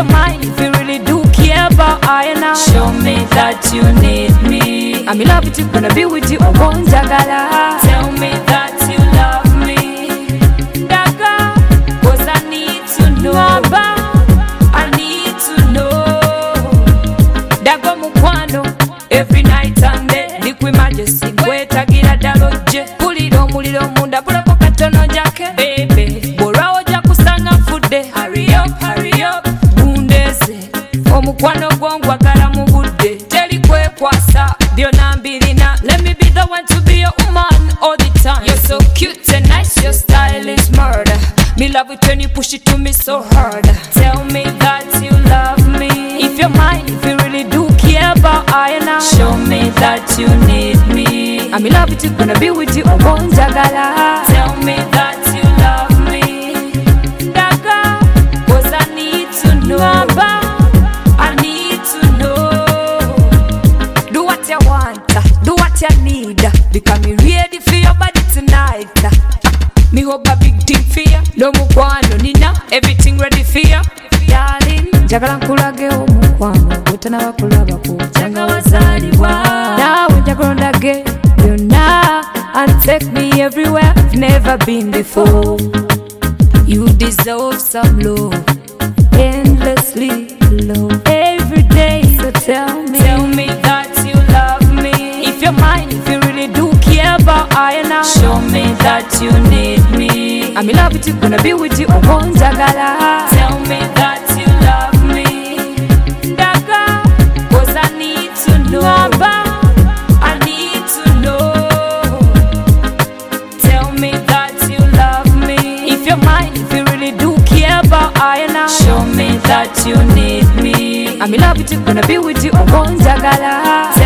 you're mine, if you really do care about I and I, show me that you need me. I'm in love with you, gonna be with you, I won't jagala. Tell me that you love me, Daga, cause I need to know. Maba, I need to know. Daga mukwano, Every night and day, Liquid Majesty, gwetagira daloje. Pulira omuliro munda, pulako katono jake. baby, Bw'olwawo ojja kusanga nfudde. hurry up, hurry up. Gundeeze, omukwano gwo ngwagala mu budde. Teri kwekwasa, byonna mbirina. Let me be the one to be your woman all the time. You're so cute and nice, your style is murder. Me love it when you push it to me so hard. Tell me that you love me. If you're mine, if you really do care about I and I, Show me that you need me. I'm in love with you, gonna be with you, I won't jagala. Tell me that you love me, Daga, cause I need to know. Maba, I need to know. do what you want, do what you need. Because me ready for your body tonight. Me hope a big thing for you. No mukwano nina, everything ready for you. Darling, njagala nkulage omukwano gwetanaba kulabako Janga wazalibwa. naawe njagala ondage byonna and take me everywhere I've never been before. You deserve some love, endlessly love, every day. So tell me that you love me. if you're mine, if you really do care about I and I, Show me that you need me. I'm in love with you, gonna be with you, I won't jagala. Tell me that you love me, Daga, cause I need to know. Maba, I need to know. Tell me that you love me. if you're mine, if you really do care about I and I, Show me that you need me. I'm in love with you, gonna be with you, I won't jagala.